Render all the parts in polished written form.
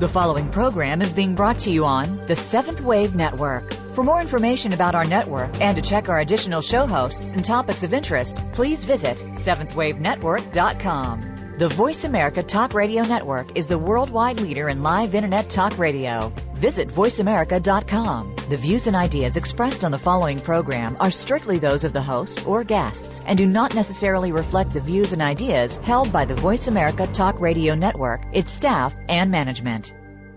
The following program is being brought to you on the Seventh Wave Network. For more information about our network and to check our additional show hosts and topics of interest, please visit seventhwavenetwork.com. The Voice America Talk Radio Network is the worldwide leader in live Internet talk radio. Visit voiceamerica.com. The views and ideas expressed on the following program are strictly those of the host or guests and do not necessarily reflect the views and ideas held by the Voice America Talk Radio Network, its staff, and management.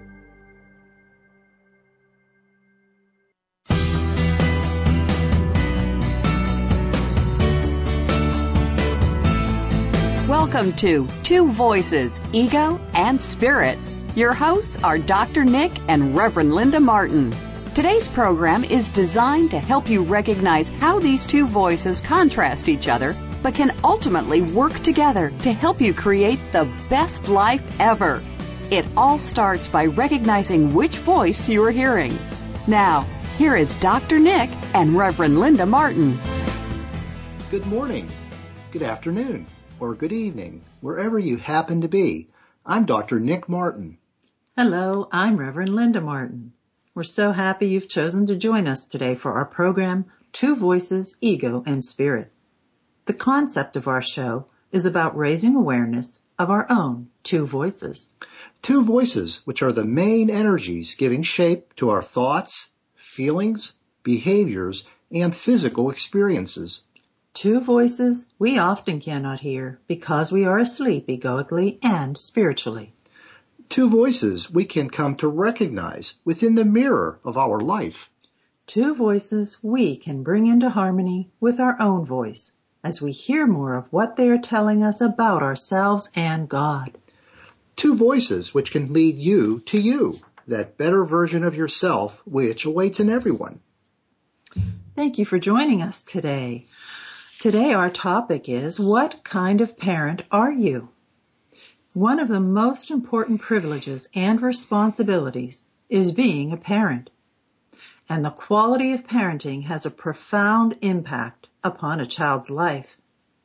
Welcome to Two Voices, Ego and Spirit. Your hosts are Dr. Nick and Reverend Linda Martin. Today's program is designed to help you recognize how these two voices contrast each other, but can ultimately work together to help you create the best life ever. It all starts by recognizing which voice you are hearing. Now, here is Dr. Nick and Reverend Linda Martin. Good morning, good afternoon, or good evening, wherever you happen to be. I'm Dr. Nick Martin. Hello, I'm Reverend Linda Martin. We're so happy you've chosen to join us today for our program, Two Voices, Ego and Spirit. The concept of our show is about raising awareness of our own two voices. Two voices, which are the main energies giving shape to our thoughts, feelings, behaviors, and physical experiences. Two voices we often cannot hear because we are asleep egoically and spiritually. Two voices we can come to recognize within the mirror of our life. Two voices we can bring into harmony with our own voice as we hear more of what they are telling us about ourselves and God. Two voices which can lead you to you, that better version of yourself which awaits in everyone. Thank you for joining us today. Today our topic is, what kind of parent are you? One of the most important privileges and responsibilities is being a parent. And the quality of parenting has a profound impact upon a child's life.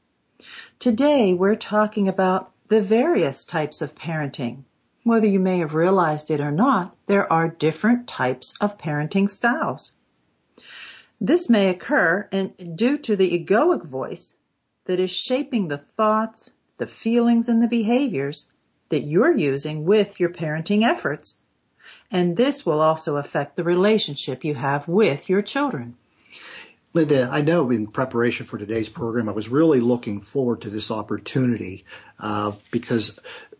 Today we're talking about the various types of parenting. Whether you may have realized it or not, there are different types of parenting styles. This may occur due to the egoic voice that is shaping the thoughts, the feelings, and the behaviors that you're using with your parenting efforts. And this will also affect the relationship you have with your children. Linda, I know in preparation for today's program, I was really looking forward to this opportunity because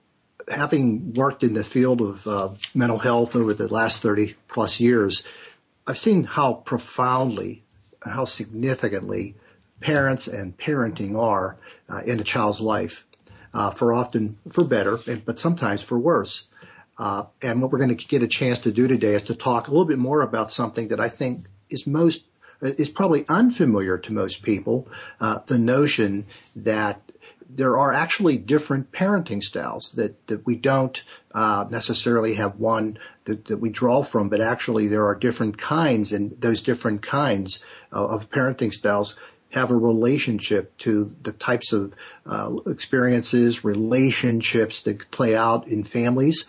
having worked in the field of mental health over the last 30 plus years, I've seen how profoundly, how significantly parents and parenting are in a child's life, for often for better, but sometimes for worse. And what we're going to get a chance to do today is to talk a little bit more about something that I think is probably unfamiliar to most people, the notion that there are actually different parenting styles, that we don't necessarily have one that we draw from, but actually there are different kinds, and those different kinds of parenting styles have a relationship to the types of experiences, relationships that play out in families.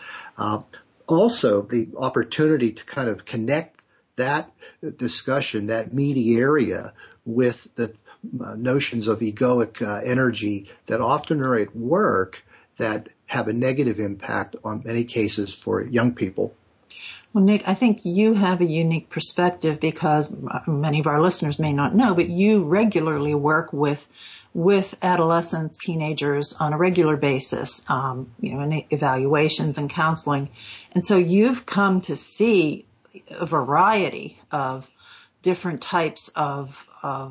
Also, the opportunity to kind of connect that discussion, that meaty area, with the notions of egoic energy that often are at work that have a negative impact on many cases for young people. Well, Nick, I think you have a unique perspective because many of our listeners may not know, but you regularly work with adolescents, teenagers on a regular basis, in evaluations and counseling. And so you've come to see a variety of different types of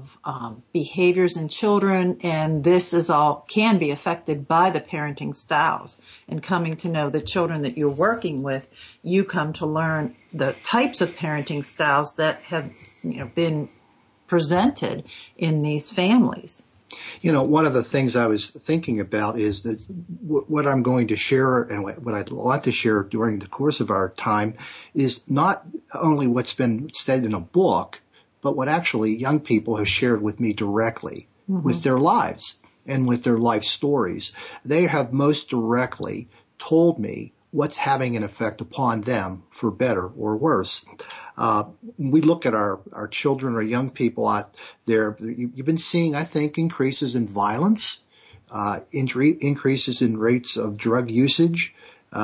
behaviors in children, and this is all can be affected by the parenting styles. And coming to know the children that you're working with, you come to learn the types of parenting styles that have been presented in these families. One of the things I was thinking about is that what I'm going to share and what I'd like to share during the course of our time is not only what's been said in a book, but what actually young people have shared with me directly with their lives and with their life stories. They have most directly told me what's having an effect upon them for better or worse. We look at our children or young people out there. You've been seeing, I think, increases in violence, increases in rates of drug usage,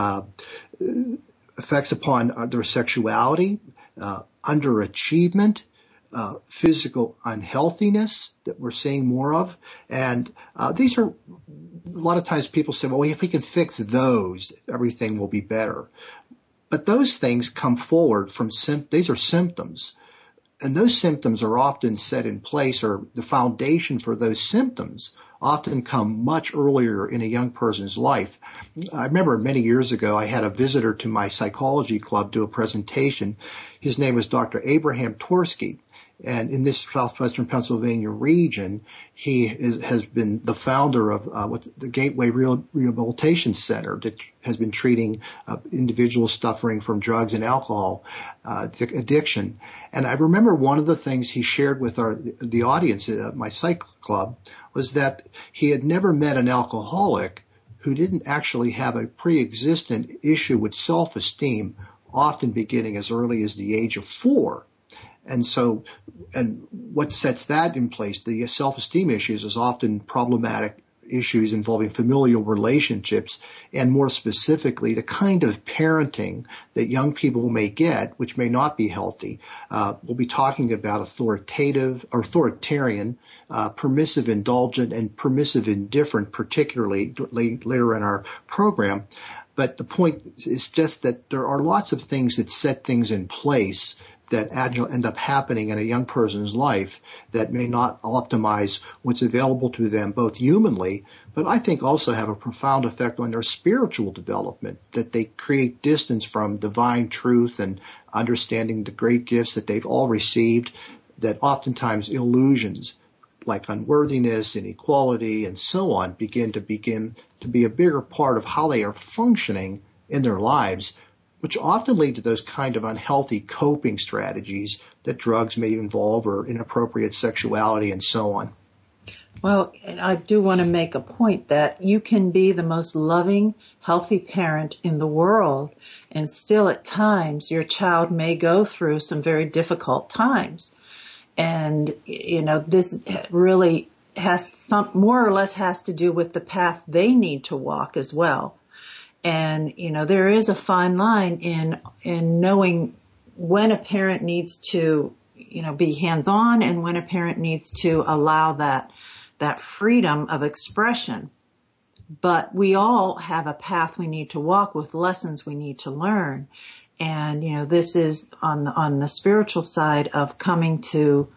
effects upon their sexuality, underachievement, physical unhealthiness that we're seeing more of. And these are, a lot of times people say, well, if we can fix those, everything will be better. But those things come forward from, these are symptoms. And those symptoms are often set in place, or the foundation for those symptoms often come much earlier in a young person's life. I remember many years ago, I had a visitor to my psychology club do a presentation. His name was Dr. Abraham Torsky. And in this southwestern Pennsylvania region, he has been the founder of the Gateway Rehabilitation Center that has been treating individuals suffering from drugs and alcohol addiction. And I remember one of the things he shared with the audience at my psych club was that he had never met an alcoholic who didn't actually have a pre-existent issue with self-esteem, often beginning as early as the age of 4. And so, and what sets that in place, the self-esteem issues, is often problematic issues involving familial relationships, and more specifically, the kind of parenting that young people may get, which may not be healthy. We'll be talking about authoritarian, permissive indulgent, and permissive indifferent, particularly later in our program. But the point is just that there are lots of things that set things in place that end up happening in a young person's life that may not optimize what's available to them both humanly, but I think also have a profound effect on their spiritual development, that they create distance from divine truth and understanding the great gifts that they've all received, that oftentimes illusions like unworthiness, inequality, and so on begin to be a bigger part of how they are functioning in their lives, which often lead to those kind of unhealthy coping strategies that drugs may involve, or inappropriate sexuality and so on. Well, I do want to make a point that you can be the most loving, healthy parent in the world, and still at times your child may go through some very difficult times. And, this really more or less has to do with the path they need to walk as well. And, there is a fine line in knowing when a parent needs to, be hands-on, and when a parent needs to allow that freedom of expression. But we all have a path we need to walk with, lessons we need to learn. And, this is on the spiritual side of coming to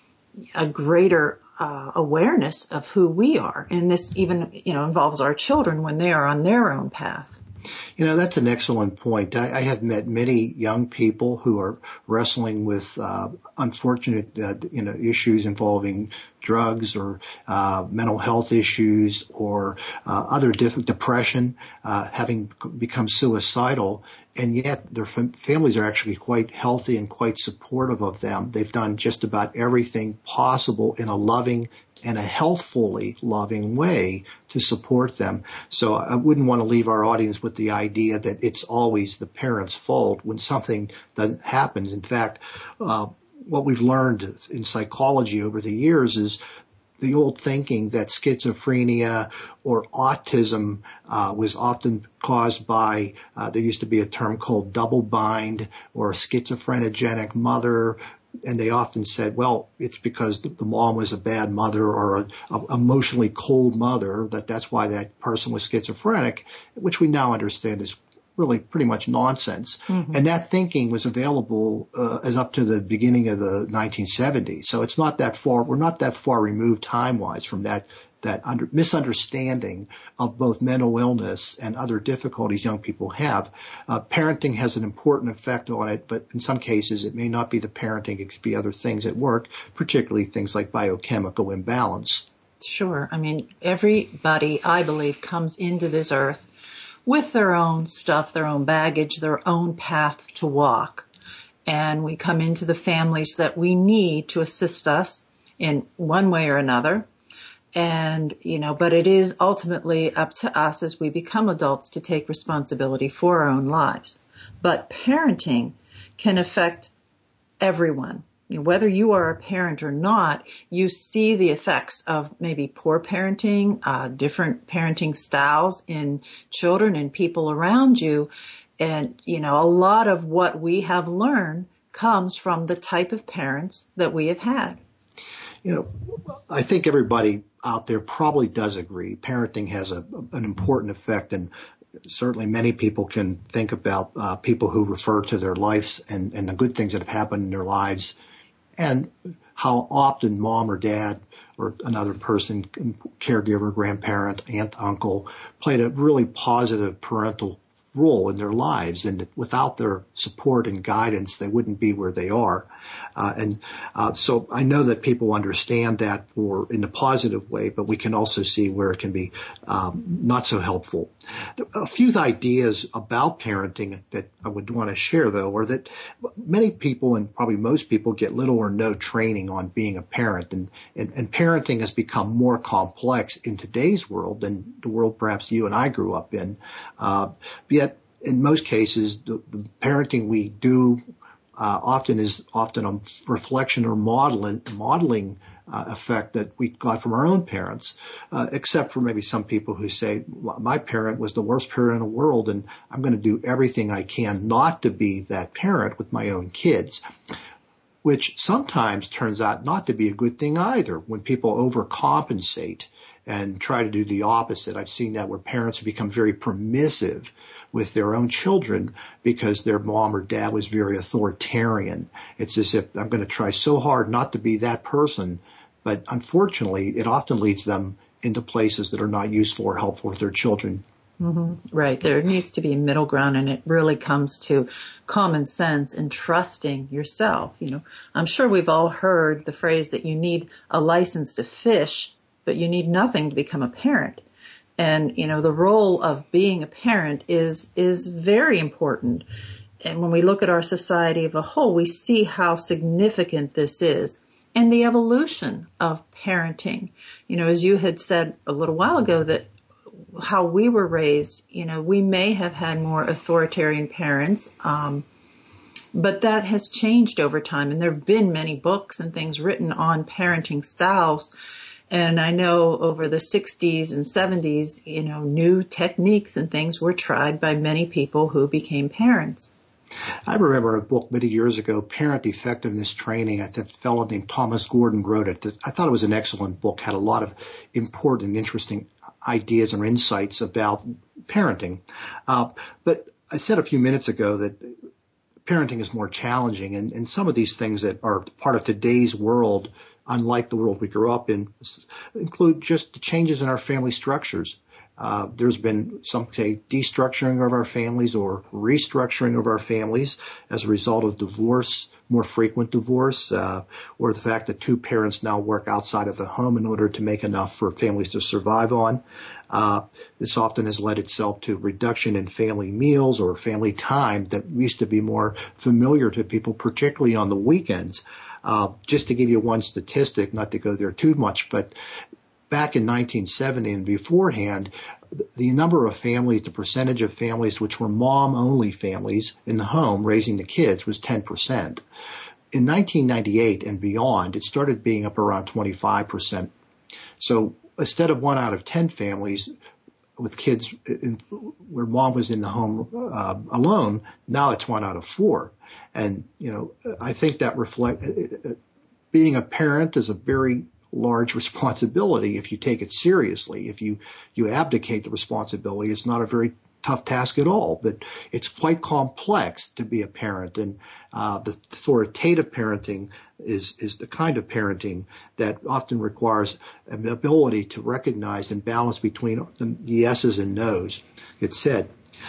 a greater awareness of who we are. And this even, involves our children when they are on their own path. That's an excellent point. I have met many young people who are wrestling with unfortunate, issues involving drugs or mental health issues or other depression, having become suicidal, and yet their families are actually quite healthy and quite supportive of them. They've done just about everything possible in a loving and a healthfully loving way to support them. So I wouldn't want to leave our audience with the idea that it's always the parent's fault when something happens. In fact, what we've learned in psychology over the years is the old thinking that schizophrenia or autism was often caused by, there used to be a term called double bind, or a schizophrenogenic mother. And they often said, well, it's because the mom was a bad mother or an emotionally cold mother, that's why that person was schizophrenic, which we now understand is really pretty much nonsense. Mm-hmm. And that thinking was available as up to the beginning of the 1970s. So it's not that far, we're not that far removed time-wise from that misunderstanding of both mental illness and other difficulties young people have. Parenting has an important effect on it, but in some cases it may not be the parenting. It could be other things at work, particularly things like biochemical imbalance. Sure. I mean, everybody, I believe, comes into this earth with their own stuff, their own baggage, their own path to walk. And we come into the families that we need to assist us in one way or another. And, but it is ultimately up to us as we become adults to take responsibility for our own lives. But parenting can affect everyone. Whether you are a parent or not, you see the effects of maybe poor parenting, different parenting styles in children and people around you. And, a lot of what we have learned comes from the type of parents that we have had. I think everybody out there probably does agree. Parenting has an important effect, and certainly many people can think about people who refer to their lives and the good things that have happened in their lives, and how often mom or dad or another person, caregiver, grandparent, aunt, uncle, played a really positive parental role in their lives, and without their support and guidance, they wouldn't be where they are. So I know that people understand that in a positive way, but we can also see where it can be not so helpful. A few ideas about parenting that I would want to share, though, are that many people, and probably most people, get little or no training on being a parent, and parenting has become more complex in today's world than the world perhaps you and I grew up in. Yet, in most cases, the parenting we do often a reflection or modeling effect that we got from our own parents, except for maybe some people who say, my parent was the worst parent in the world, and I'm going to do everything I can not to be that parent with my own kids, which sometimes turns out not to be a good thing either. When people overcompensate and try to do the opposite, I've seen that where parents become very permissive with their own children because their mom or dad was very authoritarian. It's as if I'm going to try so hard not to be that person, but unfortunately it often leads them into places that are not useful or helpful for their children. Mm-hmm. Right. There needs to be a middle ground, and it really comes to common sense and trusting yourself. I'm sure we've all heard the phrase that you need a license to fish, but you need nothing to become a parent. And, the role of being a parent is very important. And when we look at our society as a whole, we see how significant this is and the evolution of parenting. As you had said a little while ago, that how we were raised, we may have had more authoritarian parents, but that has changed over time. And there have been many books and things written on parenting styles. And I know over the 60s and 70s, new techniques and things were tried by many people who became parents. I remember a book many years ago, Parent Effectiveness Training. I think a fellow named Thomas Gordon wrote it. I thought it was an excellent book, had a lot of important and interesting ideas or insights about parenting. But I said a few minutes ago that parenting is more challenging, and some of these things that are part of today's world, unlike the world we grew up in, include just the changes in our family structures. There's been some destructuring of our families or restructuring of our families as a result of divorce, more frequent divorce, or the fact that two parents now work outside of the home in order to make enough for families to survive on. This often has led itself to reduction in family meals or family time that used to be more familiar to people, particularly on the weekends. Just to give you one statistic, not to go there too much, but back in 1970 and beforehand, the number of families, the percentage of families which were mom-only families in the home raising the kids was 10%. In 1998 and beyond, it started being up around 25%. So instead of 1 out of 10 families with kids where mom was in the home alone, now it's 1 out of 4. And, I think that being a parent is a very large responsibility if you take it seriously. If you abdicate the responsibility, it's not a very tough task at all, but it's quite complex to be a parent. And the authoritative parenting is the kind of parenting that often requires an ability to recognize and balance between the yeses and nos. It's said.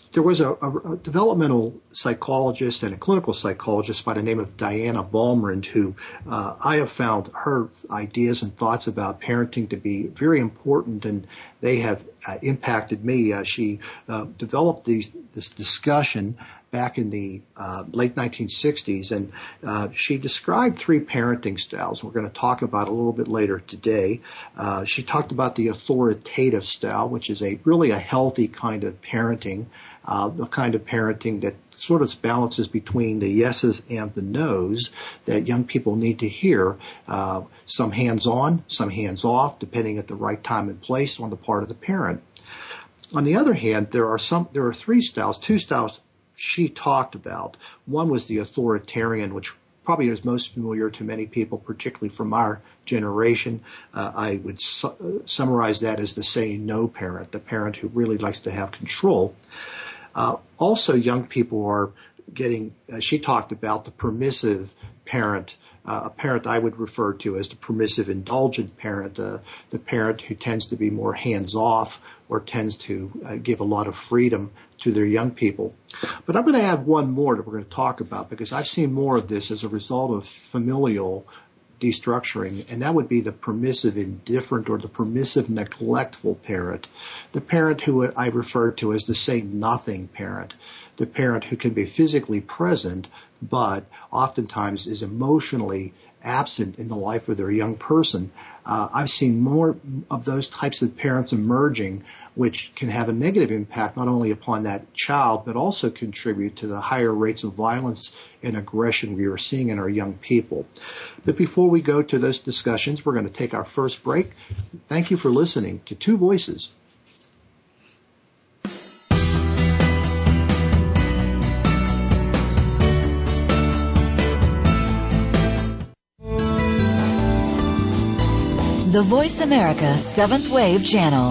There was a developmental psychologist and a clinical psychologist by the name of Diana Balmrand who I have found her ideas and thoughts about parenting to be very important, and they have impacted me. She developed this discussion back in the late 1960s, and she described 3 parenting styles we're going to talk about a little bit later today. She talked about the authoritative style, which is really a healthy kind of parenting, the kind of parenting that sort of balances between the yeses and the nos that young people need to hear, some hands-on, some hands-off, depending at the right time and place on the part of the parent. On the other hand, there are 3 styles, 2 styles she talked about. One was the authoritarian, which probably is most familiar to many people, particularly from our generation. I would summarize that as the say-no parent, the parent who really likes to have control. Also, young people are getting, she talked about the permissive parent, a parent I would refer to as the permissive indulgent parent, the parent who tends to be more hands-off or tends to give a lot of freedom to their young people. But I'm going to add one more that we're going to talk about because I've seen more of this as a result of familial destructuring, and that would be the permissive indifferent or the permissive neglectful parent, the parent who I refer to as the say-nothing parent, the parent who can be physically present but oftentimes is emotionally absent in the life of their young person. I've seen more of those types of parents emerging, which can have a negative impact not only upon that child, but also contribute to the higher rates of violence and aggression we are seeing in our young people. But before we go to those discussions, we're going to take our first break. Thank you for listening to Two Voices. The Voice America 7th Wave Channel.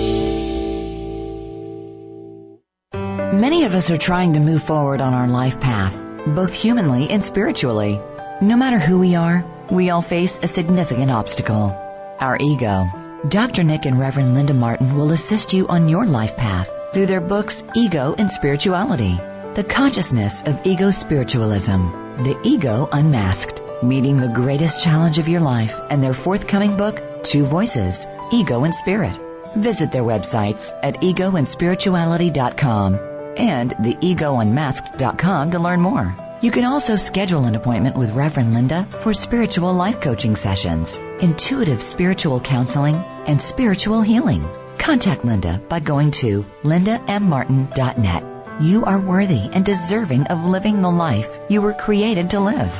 Many of us are trying to move forward on our life path, both humanly and spiritually. No matter who we are, we all face a significant obstacle, our ego. Dr. Nick and Reverend Linda Martin will assist you on your life path through their books Ego and Spirituality, The Consciousness of Ego Spiritualism, The Ego Unmasked, Meeting the Greatest Challenge of Your Life, and their forthcoming book, Two Voices, Ego and Spirit. Visit their websites at egoandspirituality.com and theegounmasked.com to learn more. You can also schedule an appointment with Reverend Linda for spiritual life coaching sessions, intuitive spiritual counseling, and spiritual healing. Contact Linda by going to lindammartin.net. You are worthy and deserving of living the life you were created to live.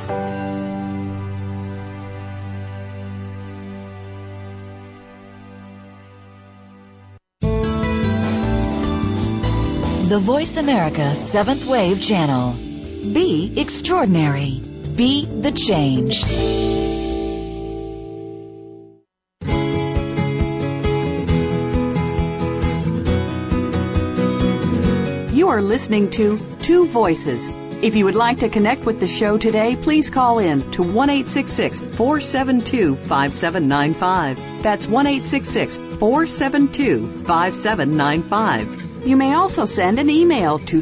The Voice America 7th Wave Channel. Be extraordinary. Be the change. You are listening to Two Voices. If you would like to connect with the show today, please call in to 1-866-472-5795. That's 1-866-472-5795. You may also send an email to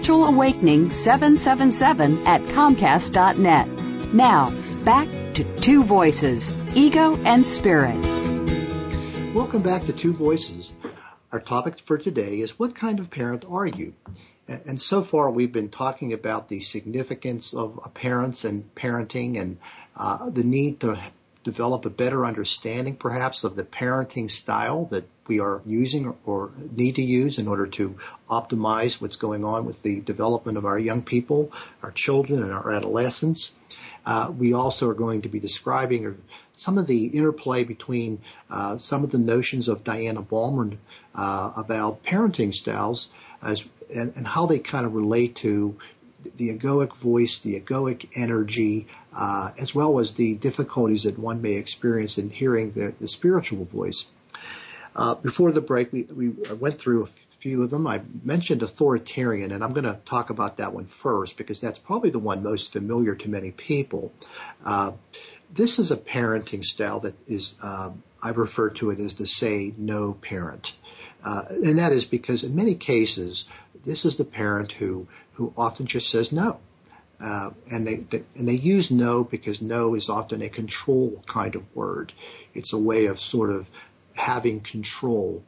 spiritualawakening777@comcast.net. Now, back to Two Voices, Ego and Spirit. Welcome back to Two Voices. Our topic for today is, what kind of parent are you? And so far we've been talking about the significance of parents and parenting and the need to develop a better understanding perhaps of the parenting style that we are using or need to use in order to optimize what's going on with the development of our young people, our children, and our adolescents. We also are going to be describing some of the interplay between some of the notions of Diana Balmrand about parenting styles and how they kind of relate to the egoic voice, the egoic energy, as well as the difficulties that one may experience in hearing the spiritual voice. Before the break, we went through a few of them. I mentioned authoritarian, and I'm going to talk about that one first because that's probably the one most familiar to many people. This is a parenting style that is, I refer to it as the say-no parent. And that is because in many cases, this is the parent who often just says no. And they use no because no is often a control kind of word. It's a way of sort of having control.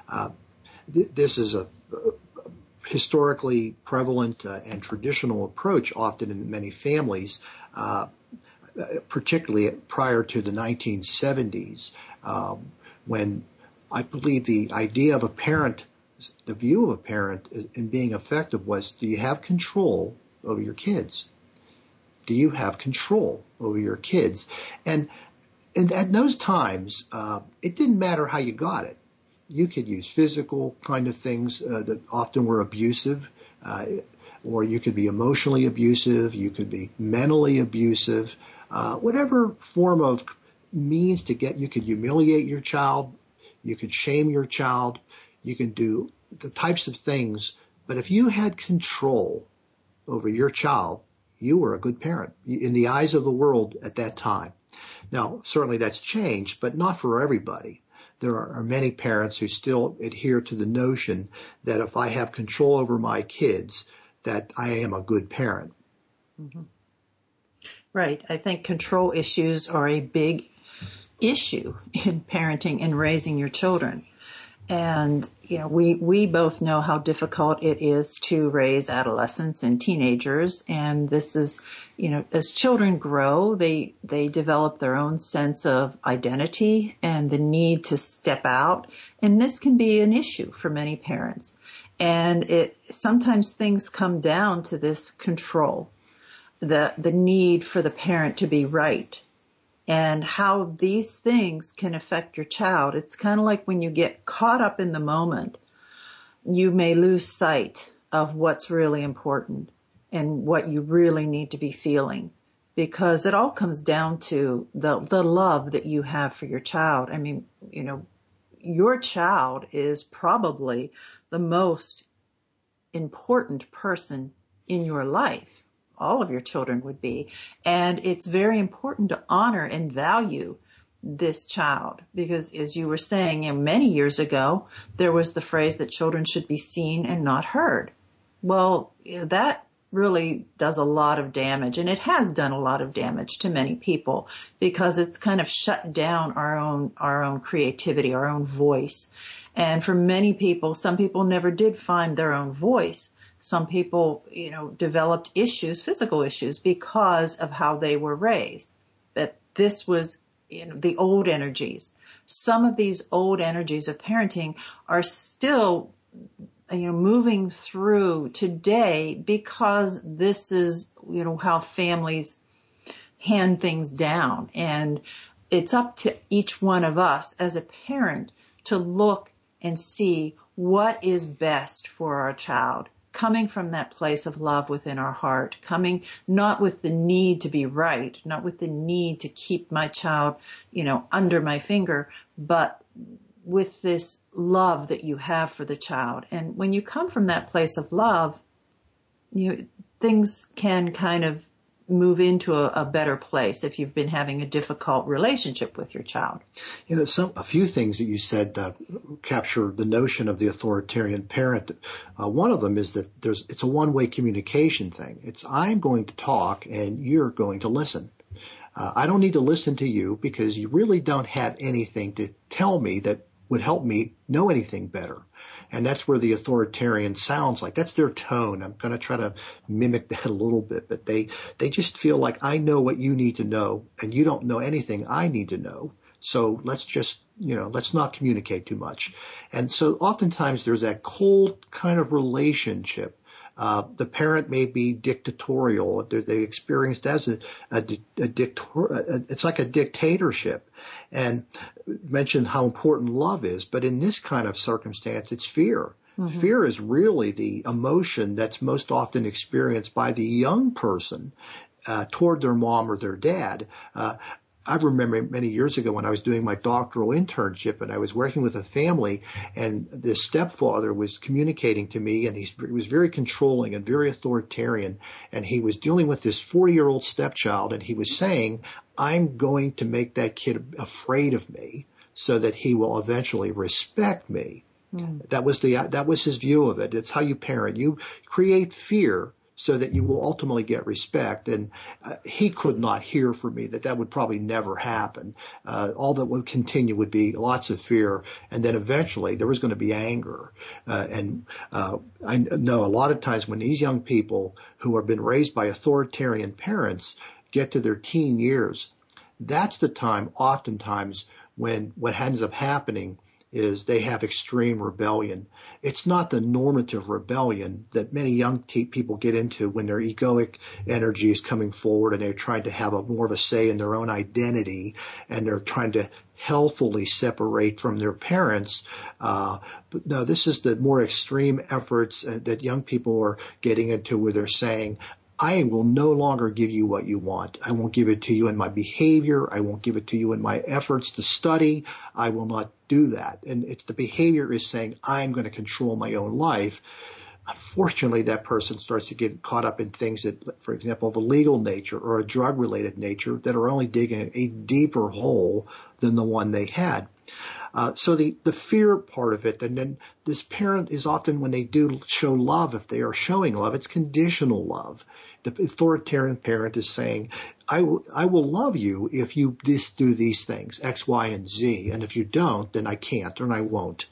This is a historically prevalent and traditional approach often in many families, particularly prior to the 1970s, when I believe the idea of a parent, the view of a parent in being effective was, do you have control over your kids? Do you have control over your kids? And at those times, it didn't matter how you got it. You could use physical kind of things that often were abusive, or you could be emotionally abusive, you could be mentally abusive, whatever form of means to get, you could humiliate your child, you could shame your child, you can do the types of things. But if you had control over your child, you were a good parent in the eyes of the world at that time. Now, certainly that's changed, but not for everybody. There are many parents who still adhere to the notion that if I have control over my kids, that I am a good parent. Mm-hmm. Right. I think control issues are a big issue in parenting and raising your children. And, we both know how difficult it is to raise adolescents and teenagers. And this is, as children grow, they develop their own sense of identity and the need to step out. And this can be an issue for many parents. And sometimes things come down to this control, the need for the parent to be right. And how these things can affect your child. It's kind of like when you get caught up in the moment, you may lose sight of what's really important and what you really need to be feeling, because it all comes down to the love that you have for your child. I mean, your child is probably the most important person in your life. All of your children would be. And it's very important to honor and value this child, because as you were saying, many years ago, there was the phrase that children should be seen and not heard. Well, that really does a lot of damage, and it has done a lot of damage to many people, because it's kind of shut down our own creativity, our own voice. And for many people, some people never did find their own voice. Some people, developed issues, physical issues, because of how they were raised. That this was, the old energies. Some of these old energies of parenting are still, moving through today, because this is, how families hand things down. And it's up to each one of us as a parent to look and see what is best for our child, coming from that place of love within our heart, coming not with the need to be right, not with the need to keep my child, under my finger, but with this love that you have for the child. And when you come from that place of love, things can kind of move into a better place if you've been having a difficult relationship with your child. A few things that you said capture the notion of the authoritarian parent. One of them is that it's a one-way communication thing. It's, I'm going to talk and you're going to listen. I don't need to listen to you because you really don't have anything to tell me that would help me know anything better. And that's where the authoritarian sounds like. That's their tone. I'm going to try to mimic that a little bit, but they just feel like, I know what you need to know and you don't know anything I need to know. So let's just, let's not communicate too much. And so oftentimes there's that cold kind of relationship. The parent may be dictatorial. They experienced as it's like a dictatorship. And mentioned how important love is, but in this kind of circumstance, it's fear. Mm-hmm. Fear is really the emotion that's most often experienced by the young person toward their mom or their dad. I remember many years ago when I was doing my doctoral internship and I was working with a family, and the stepfather was communicating to me, and he was very controlling and very authoritarian, and he was dealing with this 40-year-old stepchild, and he was saying, I'm going to make that kid afraid of me so that he will eventually respect me. That was his view of it. It's how you parent. You create fear so that you will ultimately get respect. And he could not hear from me that would probably never happen. All that would continue would be lots of fear, and then eventually there was going to be anger. I know a lot of times when these young people who have been raised by authoritarian parents get to their teen years, that's the time oftentimes when what ends up happening is they have extreme rebellion. It's not the normative rebellion that many young people get into when their egoic energy is coming forward and they're trying to have more of a say in their own identity, and they're trying to healthily separate from their parents. But no, this is the more extreme efforts that young people are getting into, where they're saying, I will no longer give you what you want. I won't give it to you in my behavior. I won't give it to you in my efforts to study. I will not do that. And it's the behavior is saying, I'm going to control my own life. Unfortunately, that person starts to get caught up in things that, for example, of a legal nature or a drug-related nature that are only digging a deeper hole than the one they had. So the fear part of it, and then this parent is often, when they do show love, if they are showing love, it's conditional love. The authoritarian parent is saying, I will love you if you do these things, X, Y, and Z. And if you don't, then I can't, and I won't.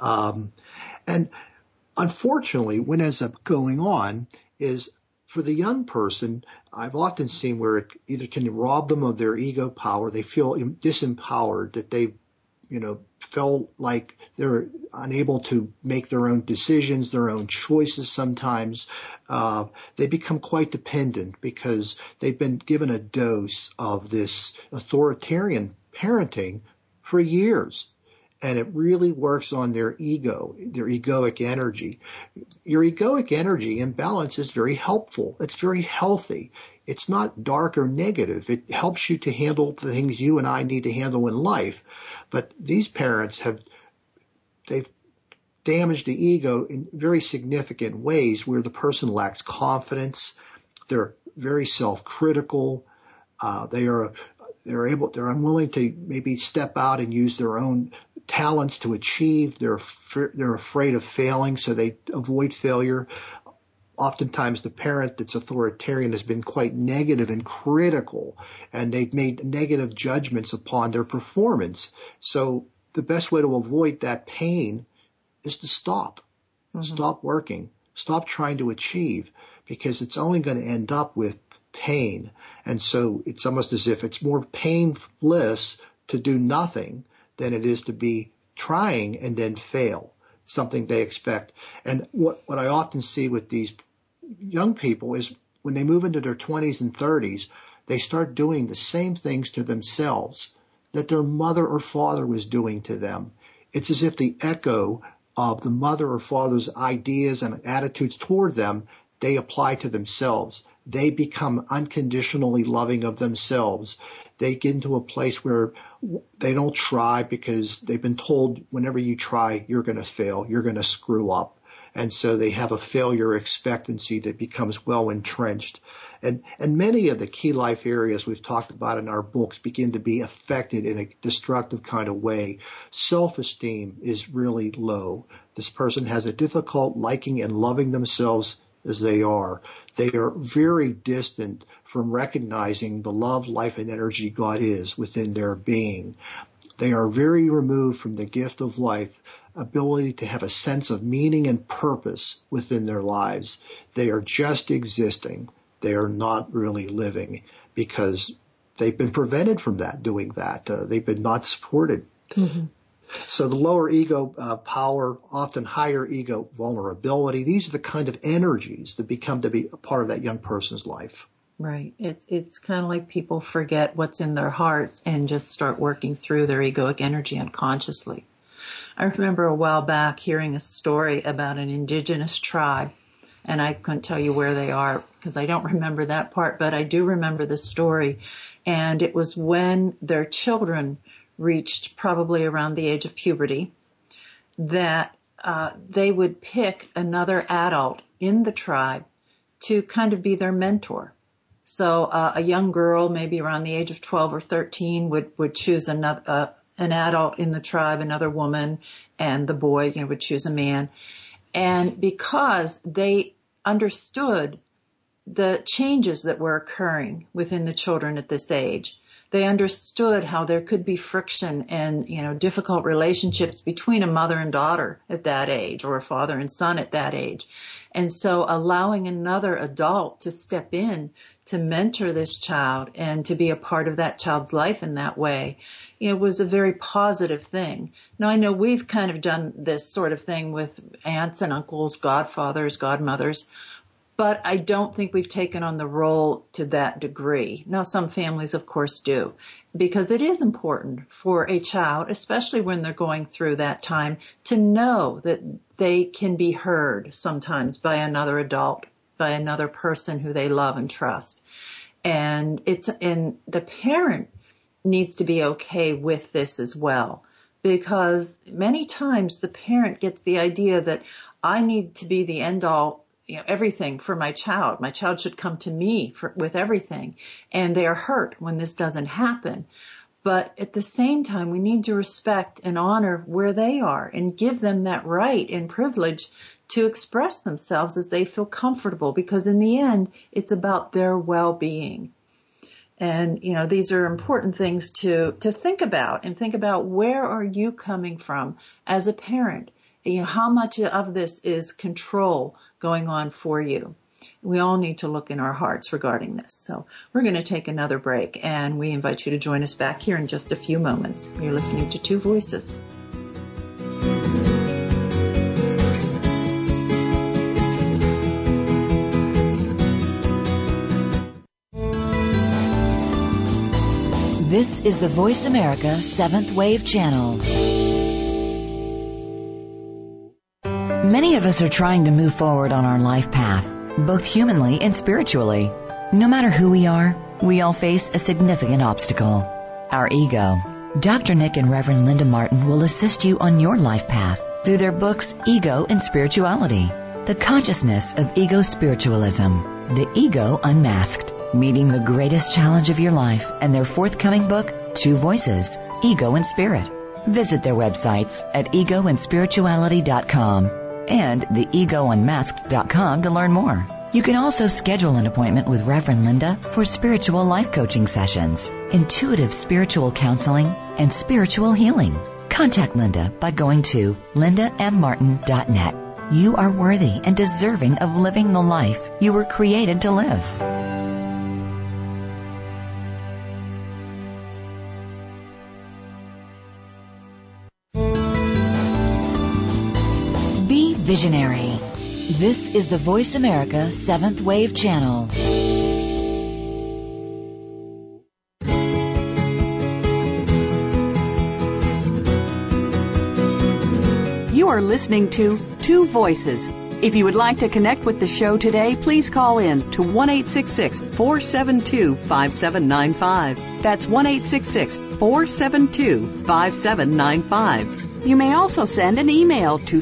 And unfortunately, what ends up going on is, for the young person, I've often seen where it either can rob them of their ego power. They feel disempowered, that they, felt like they're unable to make their own decisions, their own choices sometimes. They become quite dependent because they've been given a dose of this authoritarian parenting for years. And it really works on their ego, their egoic energy. Your egoic energy imbalance is very helpful. It's very healthy. It's not dark or negative. It helps you to handle the things you and I need to handle in life. But these parents they've damaged the ego in very significant ways, where the person lacks confidence. They're very self-critical. They're unwilling to maybe step out and use their own talents to achieve. They're afraid of failing, so they avoid failure. Oftentimes the parent that's authoritarian has been quite negative and critical, and they've made negative judgments upon their performance. So the best way to avoid that pain is to stop. Stop working. Stop trying to achieve, because it's only going to end up with pain. And so it's almost as if it's more painless to do nothing than it is to be trying and then fail, something they expect. And what I often see with these young people is, when they move into their 20s and 30s, they start doing the same things to themselves that their mother or father was doing to them. It's as if the echo of the mother or father's ideas and attitudes toward them, they apply to themselves. They become unconditionally loving of themselves. They get into a place where they don't try because they've been told, whenever you try, you're going to fail, you're going to screw up. And so they have a failure expectancy that becomes well entrenched. And many of the key life areas we've talked about in our books begin to be affected in a destructive kind of way. Self-esteem is really low. This person has a difficult liking and loving themselves as they are. They are very distant from recognizing the love, life, and energy God is within their being. They are very removed from the gift of life, ability to have a sense of meaning and purpose within their lives. They are just existing. They are not really living, because they've been prevented from doing that. They've been not supported. Mm-hmm. So the lower ego power, often higher ego vulnerability, these are the kind of energies that become to be a part of that young person's life. Right. It's kind of like people forget what's in their hearts and just start working through their egoic energy unconsciously. I remember a while back hearing a story about an indigenous tribe, and I couldn't tell you where they are because I don't remember that part, but I do remember the story. And it was when their children reached probably around the age of puberty that they would pick another adult in the tribe to kind of be their mentor. So a young girl, maybe around the age of 12 or 13, would choose an an adult in the tribe, another woman, and the boy, would choose a man. And because they understood the changes that were occurring within the children at this age, they understood how there could be friction and, difficult relationships between a mother and daughter at that age, or a father and son at that age. And so allowing another adult to step in to mentor this child and to be a part of that child's life in that way, was a very positive thing. Now, I know we've kind of done this sort of thing with aunts and uncles, godfathers, godmothers, but I don't think we've taken on the role to that degree. Now, some families, of course, do, because it is important for a child, especially when they're going through that time, to know that they can be heard sometimes by another adult, by another person who they love and trust. And the parent needs to be okay with this as well, because many times the parent gets the idea that I need to be the end all, everything for my child. My child should come to me with everything. And they are hurt when this doesn't happen. But at the same time, we need to respect and honor where they are and give them that right and privilege to express themselves as they feel comfortable, because in the end, it's about their well-being. And, these are important things to think about, and think about, where are you coming from as a parent? How much of this is control going on for you? We all need to look in our hearts regarding this. So we're going to take another break, and we invite you to join us back here in just a few moments. You're listening to Two Voices. This is the Voice America 7th Wave Channel. Many of us are trying to move forward on our life path, both humanly and spiritually. No matter who we are, we all face a significant obstacle: our ego. Dr. Nick and Reverend Linda Martin will assist you on your life path through their books Ego and Spirituality, The Consciousness of Ego Spiritualism, The Ego Unmasked, Meeting the Greatest Challenge of Your Life, and their forthcoming book, Two Voices, Ego and Spirit. Visit their websites at egoandspirituality.com and theegounmasked.com to learn more. You can also schedule an appointment with Reverend Linda for spiritual life coaching sessions, intuitive spiritual counseling, and spiritual healing. Contact Linda by going to lindammartin.net. You are worthy and deserving of living the life you were created to live. Be visionary. This is the Voice America 7th Wave Channel. You are listening to Two Voices. If you would like to connect with the show today, please call in to 1-866-472-5795. That's 1-866-472-5795. You may also send an email to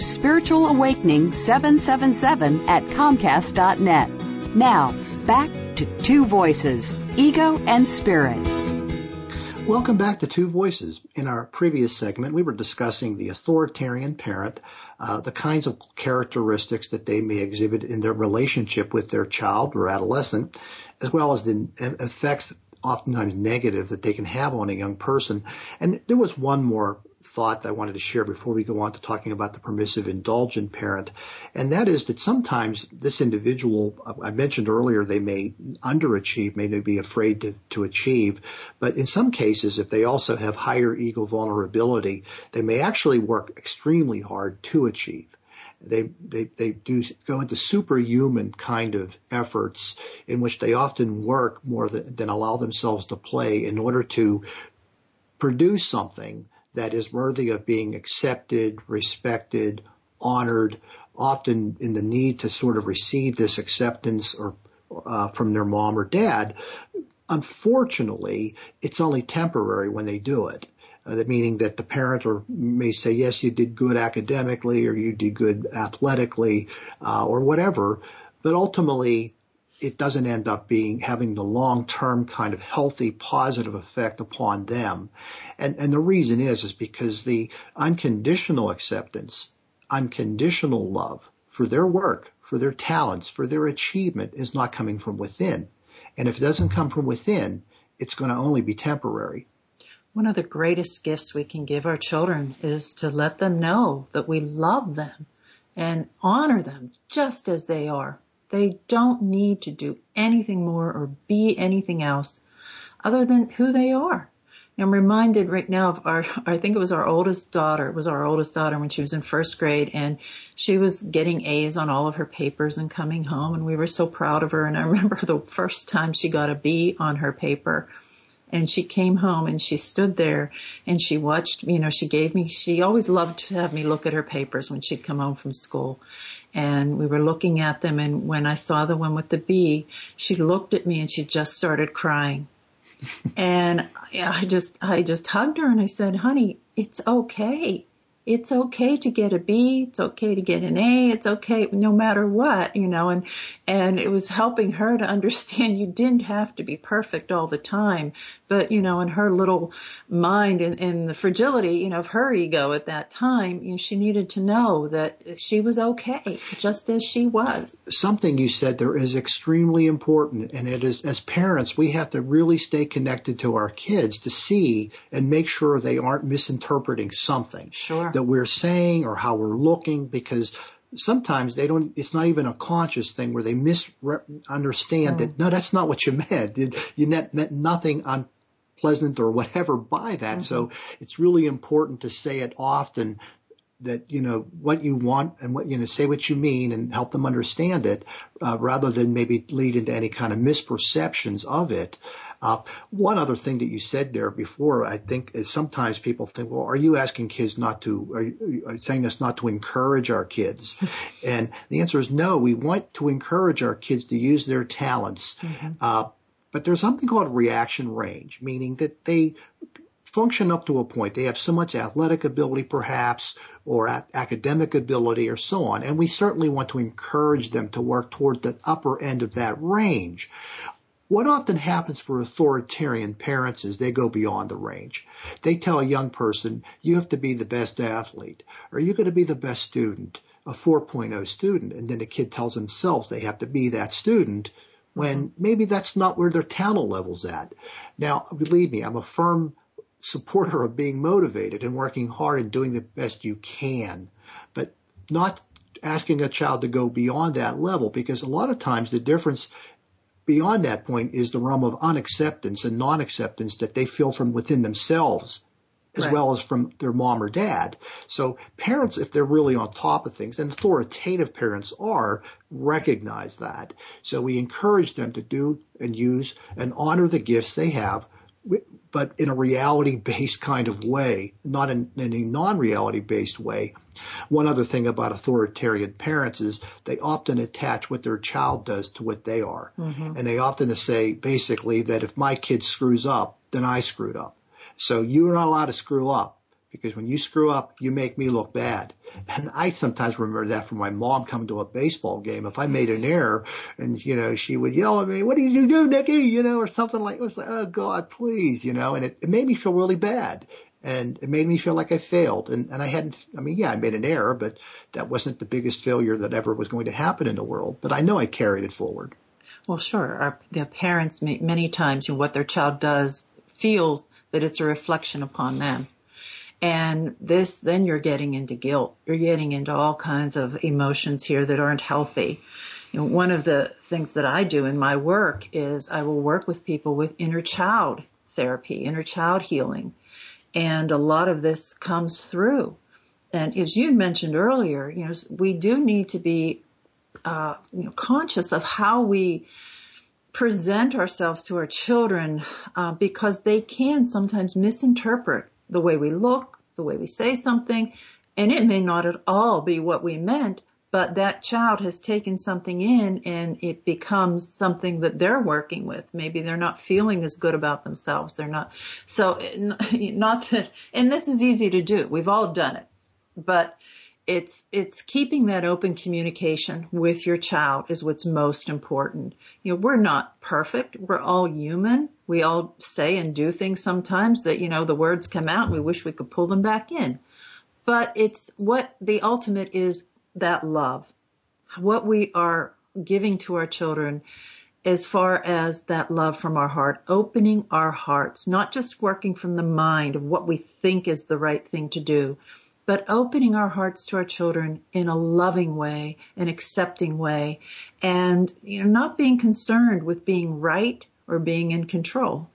spiritualawakening777@comcast.net. Now, back to Two Voices, Ego and Spirit. Welcome back to Two Voices. In our previous segment, we were discussing the authoritarian parent, the kinds of characteristics that they may exhibit in their relationship with their child or adolescent, as well as the effects, oftentimes negative, that they can have on a young person. And there was one more thought that I wanted to share before we go on to talking about the permissive indulgent parent, and that is that sometimes this individual, I mentioned earlier, they may underachieve, may be afraid to achieve, but in some cases, if they also have higher ego vulnerability, they may actually work extremely hard to achieve. They do go into superhuman kind of efforts in which they often work more than allow themselves to play in order to produce something that is worthy of being accepted, respected, honored, often in the need to sort of receive this acceptance or from their mom or dad. Unfortunately, it's only temporary when they do it. Meaning that the parent may say, yes, you did good academically or you did good athletically or whatever, but ultimately it doesn't end up having the long-term kind of healthy, positive effect upon them. And the reason is because the unconditional acceptance, unconditional love for their work, for their talents, for their achievement is not coming from within. And if it doesn't come from within, it's going to only be temporary. One of the greatest gifts we can give our children is to let them know that we love them and honor them just as they are. They don't need to do anything more or be anything else other than who they are. I'm reminded right now of I think it was our oldest daughter. It was our oldest daughter when she was in first grade, and she was getting A's on all of her papers and coming home, and we were so proud of her. And I remember the first time she got a B on her paper, and she came home and she stood there and she watched, she always loved to have me look at her papers when she'd come home from school. And we were looking at them, and when I saw the one with the B, she looked at me and she just started crying. And I just hugged her and I said, honey, it's okay. It's okay to get a B. It's okay to get an A. It's okay no matter what, and it was helping her to understand you didn't have to be perfect all the time. But, in her little mind and the fragility, of her ego at that time, she needed to know that she was okay just as she was. Something you said there is extremely important, and it is, as parents, we have to really stay connected to our kids to see and make sure they aren't misinterpreting something. Sure. That we're saying or how we're looking, because sometimes it's not even a conscious thing where they misunderstand that, no, that's not what you meant. You meant nothing unpleasant or whatever by that. Mm-hmm. So it's really important to say it often that, what you want and what, say what you mean and help them understand it, rather than maybe lead into any kind of misperceptions of it. One other thing that you said there before, I think, is sometimes people think, well, are you asking kids are you saying us not to encourage our kids? And the answer is no. We want to encourage our kids to use their talents. Mm-hmm. But there's something called reaction range, meaning that they function up to a point. They have so much athletic ability, perhaps, or academic ability, or so on. And we certainly want to encourage them to work toward the upper end of that range. What often happens for authoritarian parents is they go beyond the range. They tell a young person, you have to be the best athlete, or you're going to be the best student, a 4.0 student. And then the kid tells themselves they have to be that student when maybe that's not where their talent level's at. Now, believe me, I'm a firm supporter of being motivated and working hard and doing the best you can, but not asking a child to go beyond that level, because a lot of times the difference beyond that point is the realm of unacceptance and non-acceptance that they feel from within themselves, as right. well as from their mom or dad. So parents, if they're really on top of things, and authoritative parents recognize that. So we encourage them to do and use and honor the gifts they have, but in a reality-based kind of way, not in a non-reality-based way. One other thing about authoritarian parents is they often attach what their child does to what they are. Mm-hmm. And they often say, basically, that if my kid screws up, then I screwed up. So you're not allowed to screw up, because when you screw up, you make me look bad. And I sometimes remember that from my mom coming to a baseball game. If I made an error and, she would yell at me, what did you do, Nicky? Or something like, it was like, oh God, please, and it made me feel really bad. And it made me feel like I failed. And I made an error, but that wasn't the biggest failure that ever was going to happen in the world. But I know I carried it forward. Well, sure. The parents, many times, what their child does feels that it's a reflection upon them. And then you're getting into guilt. You're getting into all kinds of emotions here that aren't healthy. One of the things that I do in my work is I will work with people with inner child therapy, inner child healing. And a lot of this comes through. And as you mentioned earlier, we do need to be, conscious of how we present ourselves to our children, because they can sometimes misinterpret the way we look, the way we say something, and it may not at all be what we meant, but that child has taken something in and it becomes something that they're working with. Maybe they're not feeling as good about themselves. They're not. So not that, and this is easy to do. We've all done it, but it's keeping that open communication with your child is what's most important. You know, we're not perfect. We're all human. We all say and do things sometimes that, you know, the words come out and we wish we could pull them back in. But it's what the ultimate is, that love, what we are giving to our children as far as that love from our heart, opening our hearts, not just working from the mind of what we think is the right thing to do, but opening our hearts to our children in a loving way, an accepting way, and, you know, not being concerned with being right or being in control.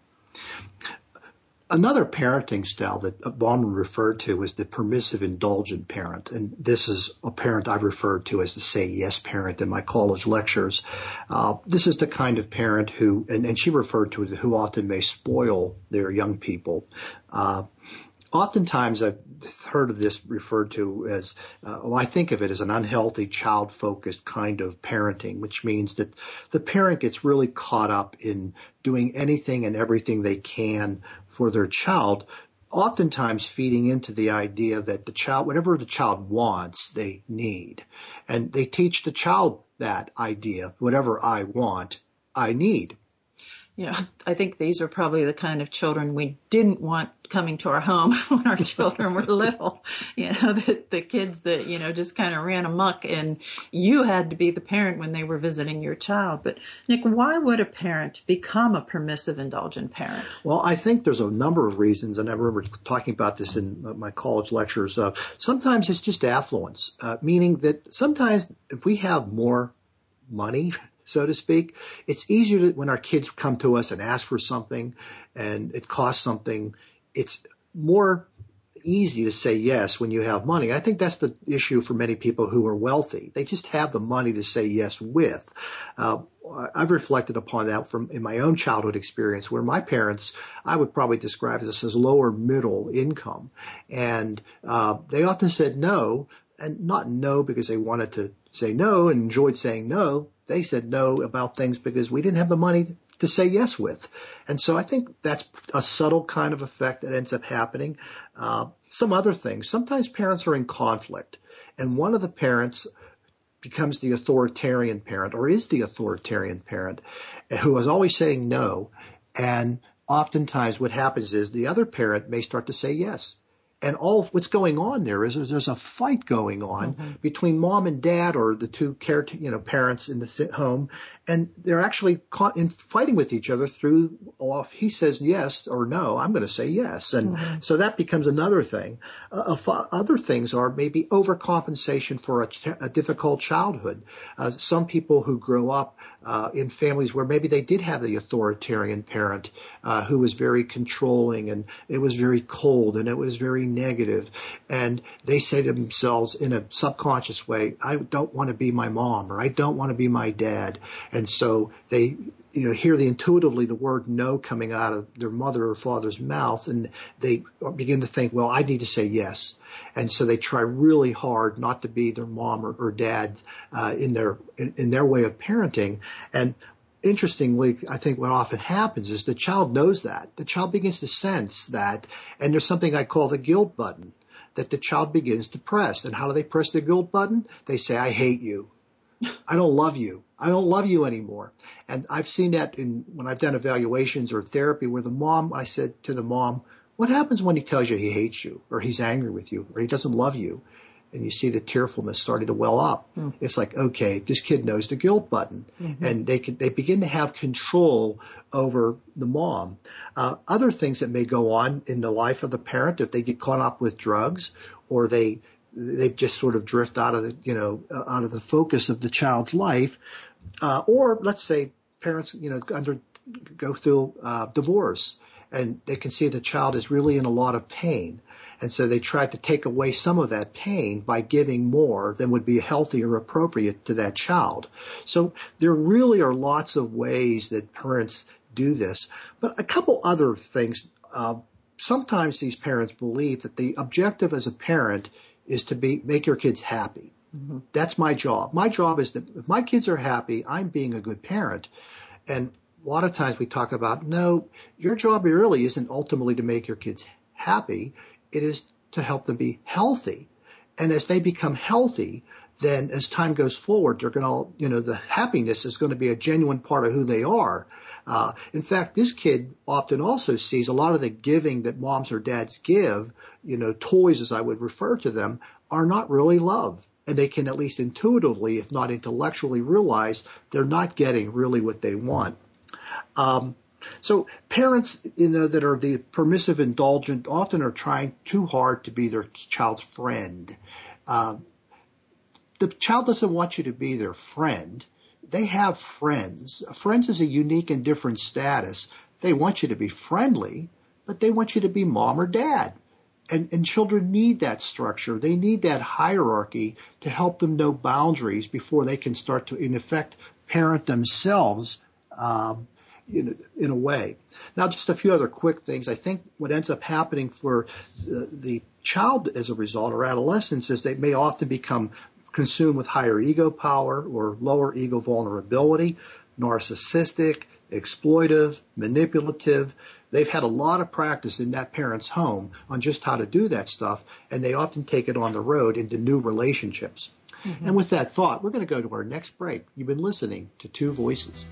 Another parenting style that Bauman referred to was the permissive indulgent parent. And this is a parent I've referred to as the say yes parent in my college lectures. This is the kind of parent who, and she referred to it, who often may spoil their young people. Oftentimes I've heard of this referred to as, I think of it as an unhealthy, child-focused kind of parenting, which means that the parent gets really caught up in doing anything and everything they can for their child, oftentimes feeding into the idea that the child, whatever the child wants, they need. And they teach the child that idea, whatever I want, I need. You know, I think these are probably the kind of children we didn't want coming to our home when our children were little. You know, the kids that, you know, just kind of ran amok, and you had to be the parent when they were visiting your child. But Nick, why would a parent become a permissive, indulgent parent? Well, I think there's a number of reasons, and I remember talking about this in my college lectures. Sometimes it's just affluence, meaning that sometimes if we have more money, so to speak, it's easier when our kids come to us and ask for something and it costs something. It's more easy to say yes when you have money. I think that's the issue for many people who are wealthy. They just have the money to say yes with. I've reflected upon that in my own childhood experience, where my parents, I would probably describe this as lower middle income. And they often said no, and not no because they wanted to say no and enjoyed saying no. They said no about things because we didn't have the money to say yes with. And so I think that's a subtle kind of effect that ends up happening. Some other things. Sometimes parents are in conflict, and one of the parents becomes the authoritarian parent, or is the authoritarian parent, who is always saying no. And oftentimes what happens is the other parent may start to say yes. And all what's going on there is there's a fight going on between mom and dad, or the two parents in the home, and they're actually fighting with each other through, if he says yes or no, I'm going to say yes. And so that becomes another thing. Other things are maybe overcompensation for a difficult childhood. Some people who grow up in families where maybe they did have the authoritarian parent who was very controlling, and it was very cold, and it was very negative, and they say to themselves in a subconscious way, I don't want to be my mom, or I don't want to be my dad. And so they hear intuitively the word no coming out of their mother or father's mouth, and they begin to think, well, I need to say yes. And so they try really hard not to be their mom or dad in their way of parenting. And interestingly, I think what often happens is the child knows that. The child begins to sense that, and there's something I call the guilt button that the child begins to press. And how do they press the guilt button? They say, I hate you. I don't love you. I don't love you anymore. And I've seen that when I've done evaluations or therapy where I said to the mom, what happens when he tells you he hates you, or he's angry with you, or he doesn't love you? And you see the tearfulness starting to well up. It's like, okay, this kid knows the guilt button, and they begin to have control over the mom. Other things that may go on in the life of the parent, if they get caught up with drugs, or they just sort of drift out of the focus of the child's life, or let's say parents go through divorce, and they can see the child is really in a lot of pain. And so they try to take away some of that pain by giving more than would be healthy or appropriate to that child. So there really are lots of ways that parents do this. But a couple other things. Sometimes these parents believe that the objective as a parent is to make your kids happy. That's my job. My job is that if my kids are happy, I'm being a good parent. And a lot of times we talk about, no, your job really isn't ultimately to make your kids happy. It is to help them be healthy. And as they become healthy, then as time goes forward, they're going to, the happiness is going to be a genuine part of who they are. In fact, this kid often also sees a lot of the giving that moms or dads give, toys as I would refer to them, are not really love. And they can at least intuitively, if not intellectually, realize they're not getting really what they want. So parents, that are the permissive indulgent often are trying too hard to be their child's friend. The child doesn't want you to be their friend. They have friends. Friends is a unique and different status. They want you to be friendly, but they want you to be mom or dad. And children need that structure. They need that hierarchy to help them know boundaries before they can start to, in effect, parent themselves in a way. Now, just a few other quick things. I think what ends up happening for the child as a result, or adolescents, is they may often become consumed with higher ego power or lower ego vulnerability, narcissistic, exploitive, manipulative. They've had a lot of practice in that parent's home on just how to do that stuff, and they often take it on the road into new relationships. Mm-hmm. And with that thought, we're going to go to our next break. You've been listening to Two Voices.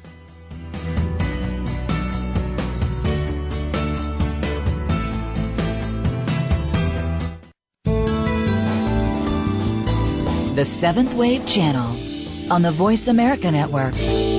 The Seventh Wave Channel on the Voice America Network.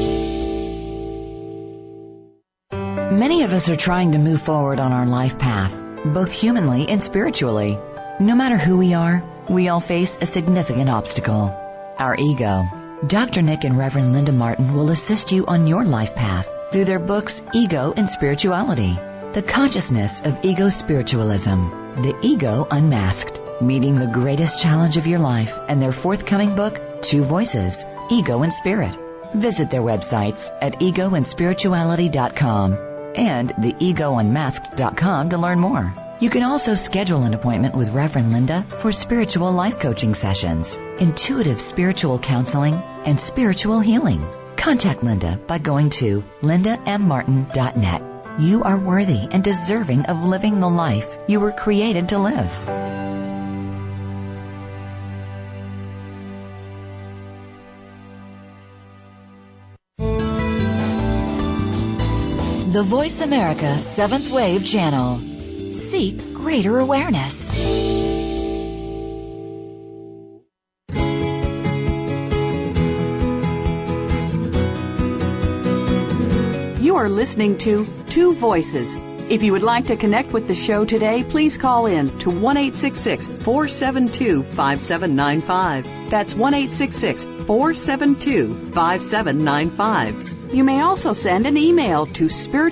Many of us are trying to move forward on our life path, both humanly and spiritually. No matter who we are, we all face a significant obstacle, our ego. Dr. Nick and Reverend Linda Martin will assist you on your life path through their books Ego and Spirituality, The Consciousness of Ego Spiritualism, The Ego Unmasked, Meeting the Greatest Challenge of Your Life, and their forthcoming book, Two Voices, Ego and Spirit. Visit their websites at egoandspirituality.com and theegounmasked.com to learn more. You can also schedule an appointment with Reverend Linda for spiritual life coaching sessions, intuitive spiritual counseling, and spiritual healing. Contact Linda by going to lindammartin.net. You are worthy and deserving of living the life you were created to live. The Voice America Seventh Wave Channel. Seek greater awareness. You are listening to Two Voices. If you would like to connect with the show today, please call in to 1-866-472-5795. That's 1-866-472-5795. You may also send an email to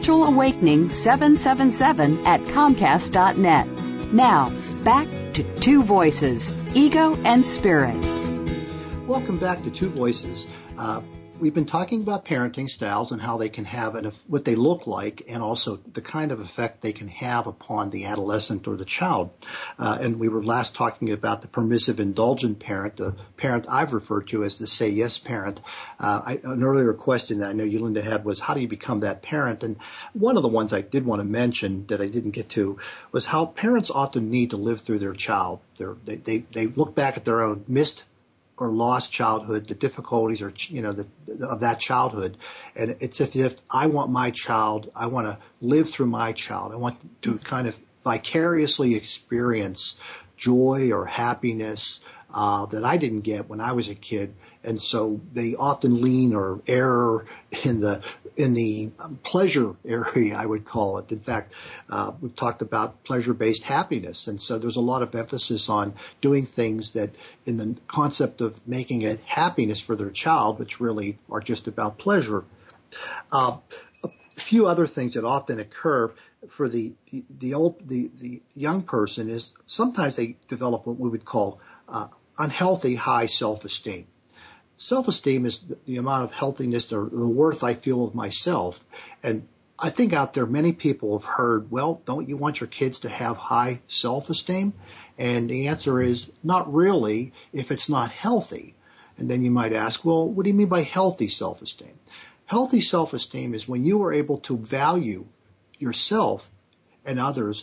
spiritualawakening777@comcast.net. Now, back to Two Voices, Ego and Spirit. Welcome back to Two Voices. We've been talking about parenting styles and how they can have what they look like, and also the kind of effect they can have upon the adolescent or the child. And we were last talking about the permissive indulgent parent, the parent I've referred to as the say yes parent. An earlier question that I know you, Linda, had was, how do you become that parent? And one of the ones I did want to mention that I didn't get to was how parents often need to live through their child. They look back at their own missed or lost childhood, the difficulties or, of that childhood. And it's as if I want my child, I want to live through my child. I want to kind of vicariously experience joy or happiness that I didn't get when I was a kid. And so they often lean or err in the pleasure area, I would call it. In fact, we've talked about pleasure-based happiness. And so there's a lot of emphasis on doing things that in the concept of making it happiness for their child, which really are just about pleasure. A few other things that often occur for the young person is sometimes they develop what we would call unhealthy high self-esteem. Self-esteem is the amount of healthiness or the worth I feel of myself. And I think out there many people have heard, well, don't you want your kids to have high self-esteem? And the answer is not really if it's not healthy. And then you might ask, well, what do you mean by healthy self-esteem? Healthy self-esteem is when you are able to value yourself and others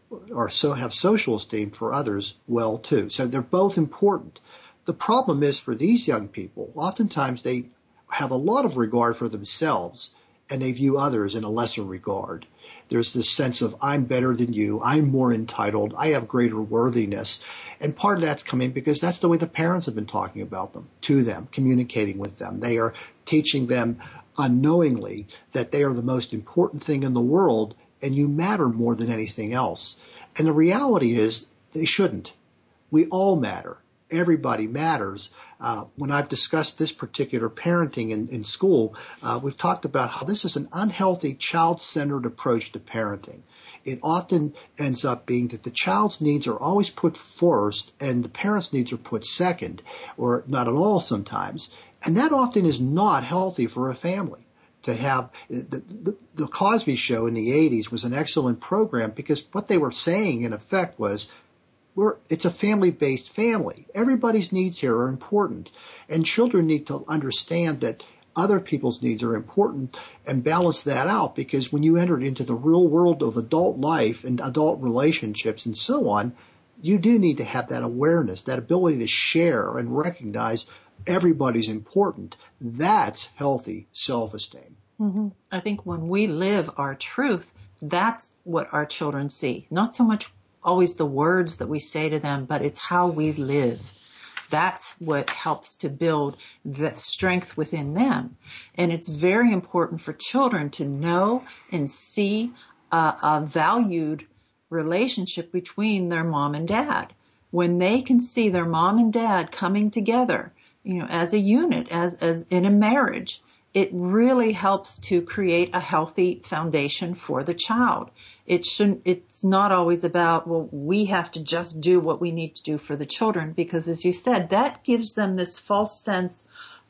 or so have social esteem for others well too. So they're both important. The problem is for these young people, oftentimes they have a lot of regard for themselves and they view others in a lesser regard. There's this sense of I'm better than you, I'm more entitled, I have greater worthiness. And part of that's coming because that's the way the parents have been talking about them, to them, communicating with them. They are teaching them unknowingly that they are the most important thing in the world and you matter more than anything else. And the reality is they shouldn't. We all matter. Everybody matters. When I've discussed this particular parenting in school, we've talked about how this is an unhealthy child-centered approach to parenting. It often ends up being that the child's needs are always put first and the parent's needs are put second, or not at all sometimes. And that often is not healthy for a family. To have the Cosby Show in the 80s was an excellent program because what they were saying in effect was, it's a family-based family. Everybody's needs here are important. And children need to understand that other people's needs are important and balance that out, because when you enter into the real world of adult life and adult relationships and so on, you do need to have that awareness, that ability to share and recognize everybody's important. That's healthy self-esteem. Mm-hmm. I think when we live our truth, that's what our children see. Not so much always the words that we say to them, but it's how we live. That's what helps to build the strength within them. And it's very important for children to know and see a valued relationship between their mom and dad. When they can see their mom and dad coming together, as a unit, as in a marriage, it really helps to create a healthy foundation for the child. It's not always about, we have to just do what we need to do for the children, because as you said, that gives them this false sense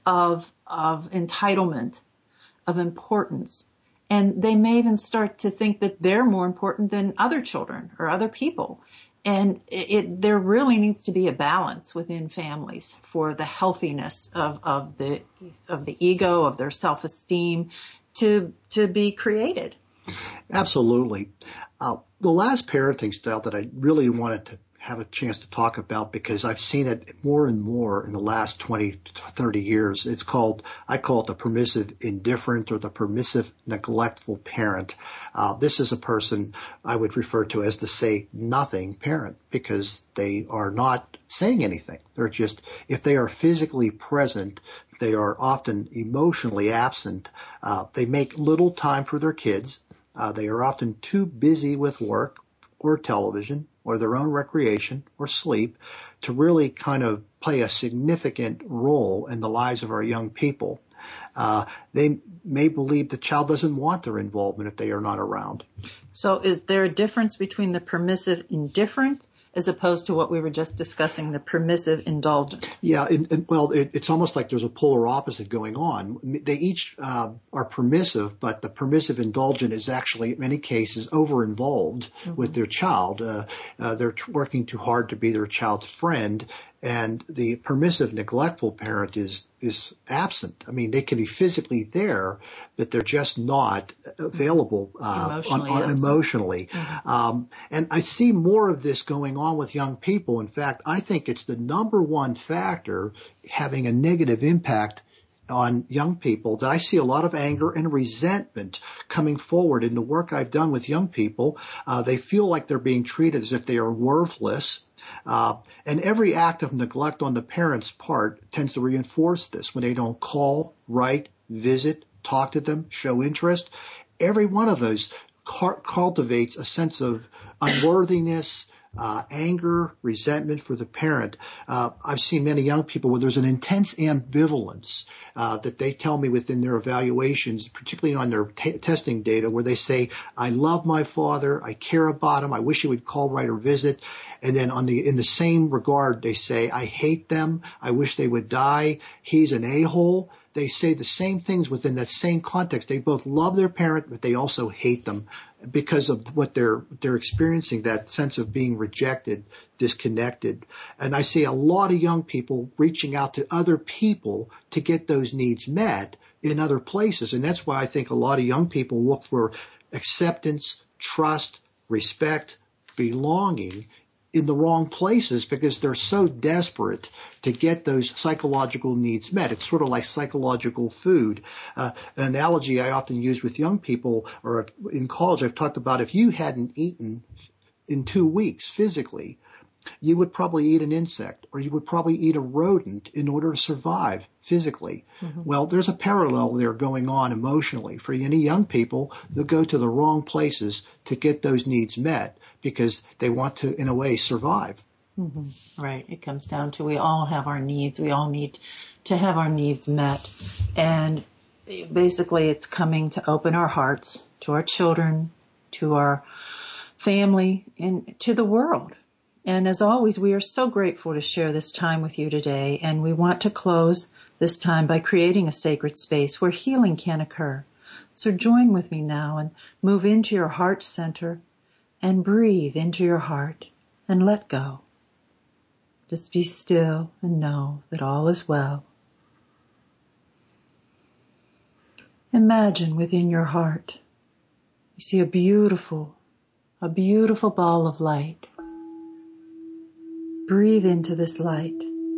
of entitlement, of importance. And they may even start to think that they're more important than other children or other people. And there really needs to be a balance within families for the healthiness of the ego, of their self-esteem to be created. Absolutely. The last parenting style that I really wanted to have a chance to talk about, because I've seen it more and more in the last 20 to 30 years, I call it the permissive indifferent or the permissive neglectful parent. This is a person I would refer to as the say nothing parent, because they are not saying anything. They're just, if they are physically present, they are often emotionally absent. They make little time for their kids. They are often too busy with work or television or their own recreation or sleep to really kind of play a significant role in the lives of our young people. They may believe the child doesn't want their involvement if they are not around. So is there a difference between the permissive indifferent as opposed to what we were just discussing, the permissive indulgent? Yeah, it's almost like there's a polar opposite going on. They each are permissive, but the permissive indulgent is actually, in many cases, over-involved with their child. They're working too hard to be their child's friend, and the permissive neglectful parent is absent. I mean, they can be physically there, but they're just not available emotionally. Mm-hmm. And I see more of this going on with young people. In fact, I think it's the number one factor having a negative impact on young people, that I see a lot of anger and resentment coming forward in the work I've done with young people. They feel like they're being treated as if they are worthless. And every act of neglect on the parent's part tends to reinforce this. When they don't call, write, visit, talk to them, show interest, every one of those cultivates a sense of unworthiness, anger, resentment for the parent. I've seen many young people where there's an intense ambivalence that they tell me within their evaluations, particularly on their testing data, where they say, I love my father, I care about him, I wish he would call, write, or visit. And then in the same regard, they say, I hate them, I wish they would die, he's an a-hole. They say the same things within that same context. They both love their parent, but they also hate them because of what they're experiencing, that sense of being rejected, disconnected. And I see a lot of young people reaching out to other people to get those needs met in other places. And that's why I think a lot of young people look for acceptance, trust, respect, belonging in the wrong places because they're so desperate to get those psychological needs met. It's sort of like psychological food. An analogy I often use with young people, or in college, I've talked about if you hadn't eaten in 2 weeks physically, you would probably eat an insect, or you would probably eat a rodent in order to survive physically. Mm-hmm. Well, there's a parallel there going on emotionally. For any young people, they'll go to the wrong places to get those needs met because they want to, in a way, survive. Mm-hmm. Right. It comes down to we all have our needs. We all need to have our needs met. And basically it's coming to open our hearts to our children, to our family, and to the world. And as always, we are so grateful to share this time with you today, and we want to close this time by creating a sacred space where healing can occur. So join with me now and move into your heart center and breathe into your heart and let go. Just be still and know that all is well. Imagine within your heart, you see a beautiful ball of light. Breathe into this light.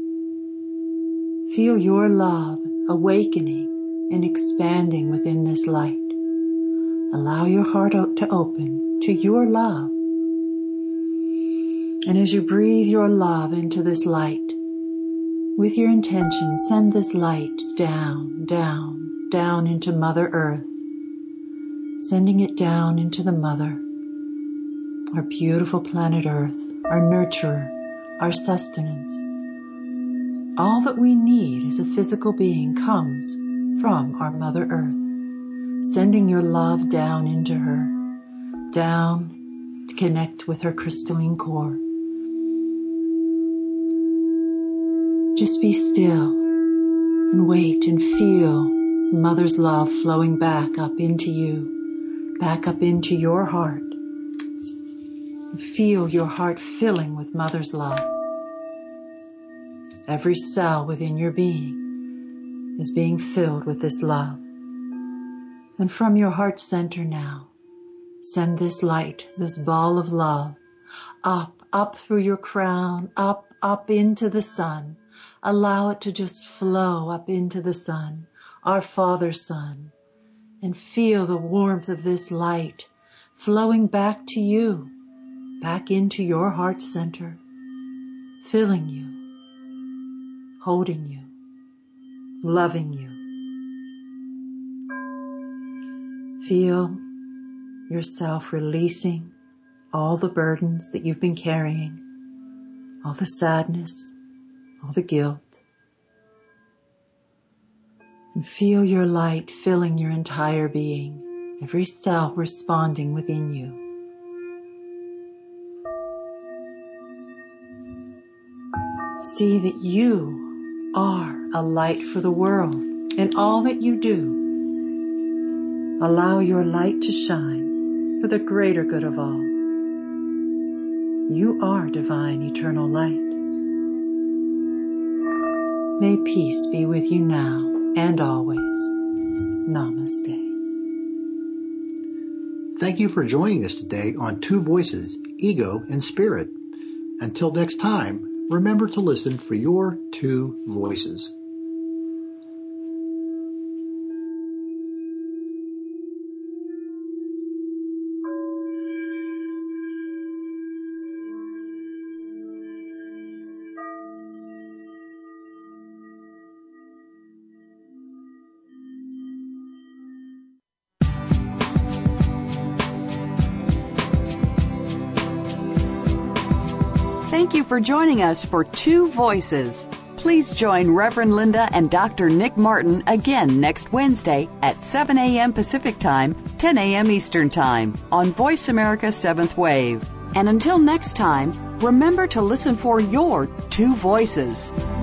Feel your love awakening and expanding within this light. Allow your heart to open to your love. And as you breathe your love into this light, with your intention, send this light down, down, down into Mother Earth, sending it down into the Mother, our beautiful planet Earth, our nurturer, our sustenance. All that we need as a physical being comes from our Mother Earth, sending your love down into her, down to connect with her crystalline core. Just be still and wait and feel Mother's love flowing back up into you, back up into your heart. Feel your heart filling with Mother's love. Every cell within your being is being filled with this love. And from your heart center now, send this light, this ball of love, up through your crown, up into the sun. Allow it to just flow up into the sun, our Father's Son, and feel the warmth of this light flowing back to you, back into your heart center, filling you, holding you, loving you. Feel yourself releasing all the burdens that you've been carrying, all the sadness, all the guilt. And feel your light filling your entire being, every cell responding within you. See that you are a light for the world in all that you do. Allow your light to shine for the greater good of all. You are divine eternal light. May peace be with you now and always. Namaste. Thank you for joining us today on Two Voices, Ego and Spirit. Until next time, remember to listen for your two voices. Thank you for joining us for Two Voices. Please join Reverend Linda and Dr. Nick Martin again next Wednesday at 7 a.m. Pacific Time, 10 a.m. Eastern Time on Voice America 7th Wave. And until next time, remember to listen for your two voices.